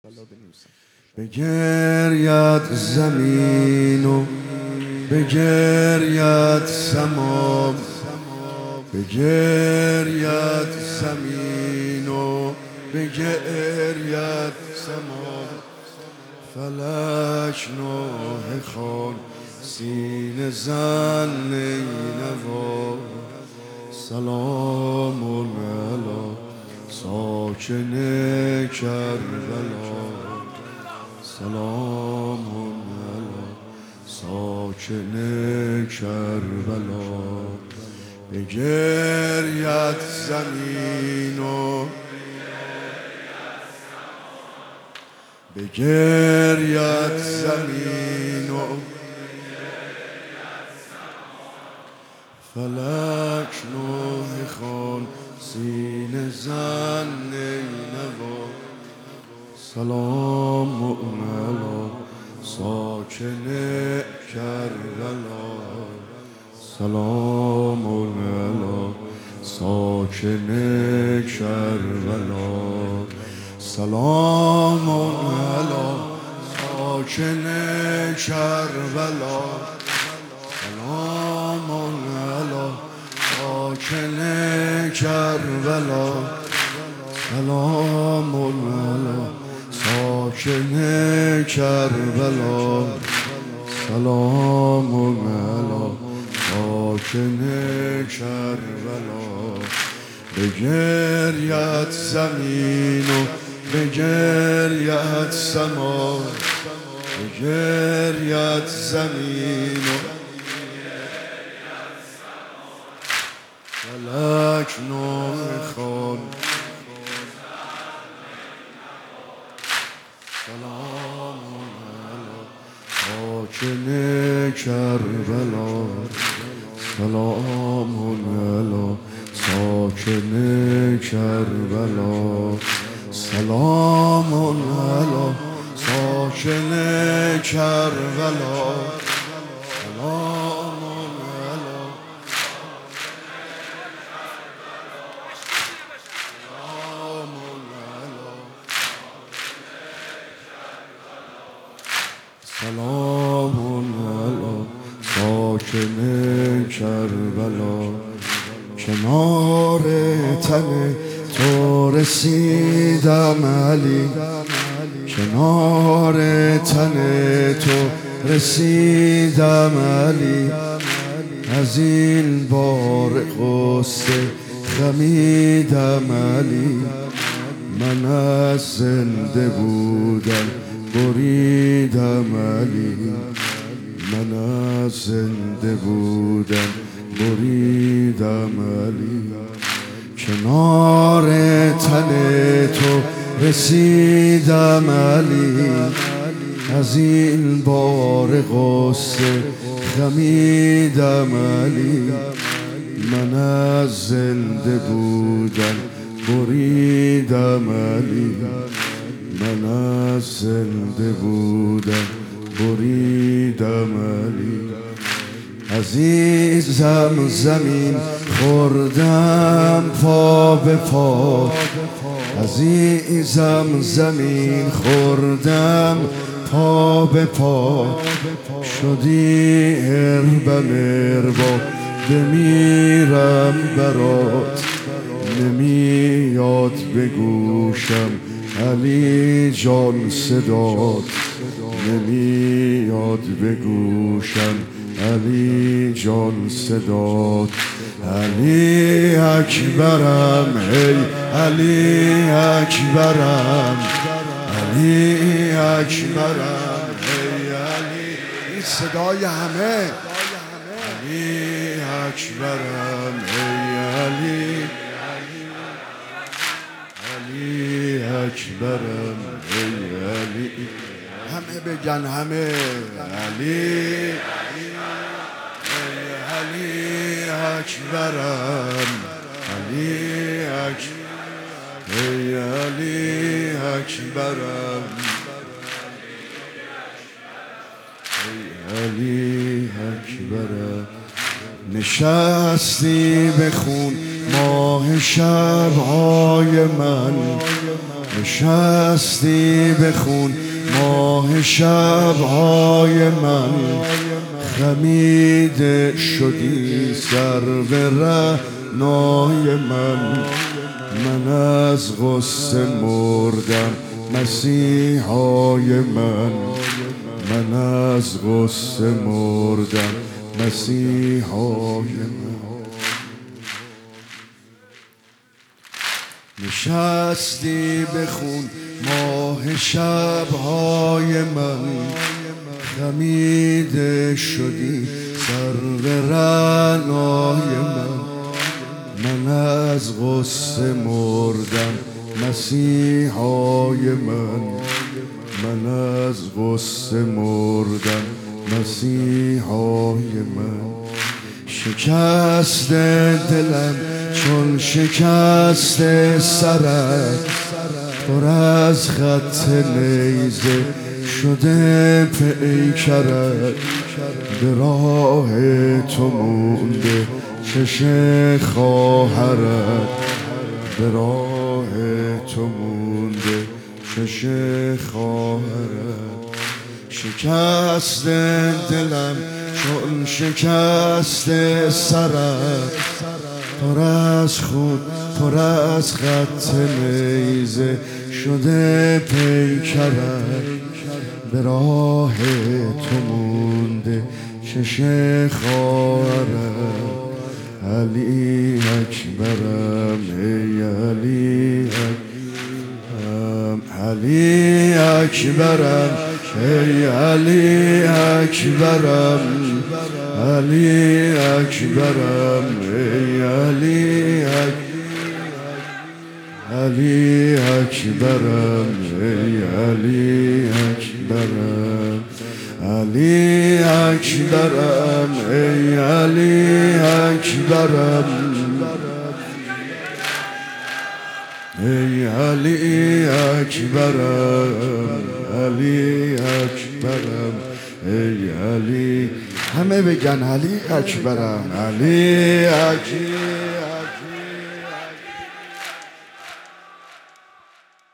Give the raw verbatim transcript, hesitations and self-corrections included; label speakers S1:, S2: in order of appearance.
S1: بگرید زمین و بگرید سما، بگرید زمین و بگرید سما، فلک نوحه خوان سینه زن نینوا، سلام علی ساکن کربلا، سلام علی ساکن کربلا. بگرید زمین و بگرید زمین و فلک نوحه خوان سینه زن نینوا، سلام علی ساکن کربلا، سلام علی ساکن کربلا، سلام علی ساکن کربلا، سلام علی ساکن کربلا، سلام علی ساکن کربلا، سلام علی ساکن کربلا. بگرید زمین و بگرید سما، بگرید زمین و فلک نوحه خوان، سلام علی ساکن کربلا، سلام علی ساکن کربلا، سلام علی ساکن کربلا، سلام علی سلام علی ساکن کربلا. کنار تن تو رسیدم علی، کنار تن تو رسیدم علی، از این بار غصه خمیدم علی، من از زنده بودن بریدم علی، من از زنده بودن بریدم علی. کنار تن تو رسیدم علی، از این بار غصه خمیدم علی، من از زنده بودن بریدم علی، من از زنده بودن بریدم علی. عزیزم زمین خوردم پا به پا، عزیزم زمین خوردم پا به پا، شدی اربم اربا بمیرم برات، نمیاد به گوشم علی جان صدات، نمیاد به گوشم علی جان صدات. علی اکبرم ای علی اکبرم، علی اکبرم ای علی، این صدای همه، علی اکبرم ای علی، علی اکبرم ای علی، همه بگن همه، علی علی اکبرم، علی اکبرم ای علی اکبرم، ای علی اکبرم. نشستی به خون ماه شبهای من، نشستی به خون ماه شبهای من، خمیده شدی سر به رعنای من. من از غصه مردم مسیحای من، من از غصه مردم مسیحای من. نشستی به خون ماه شبهای من، خمیده شدی سر به رعنای من. من از غصه مردم مسیحای من، من از غصه مردم مسیحای من. شکست دلم چون شکست سرت، پر از خط نیزه شده پیکرت. به راه تو مونده چش خواهرت، به راه تو مونده چش خواهرت. شکست دلم چون شکست سرت، پر از خون پر از خط نیزه شده پیکرت. به راه تو مونده چش خواهرت. علی اکبرم ای علی اکبرم، علی اکبرم ای علی اکبرم، علی اکبرم ای علی علی اکبرم ای علی اکبرم، علی اکبرم ای علی اکبرم، ای علی اکبرم، علی اکبرم ای علی. همه بگن علی اکبرم، علی اکبرم.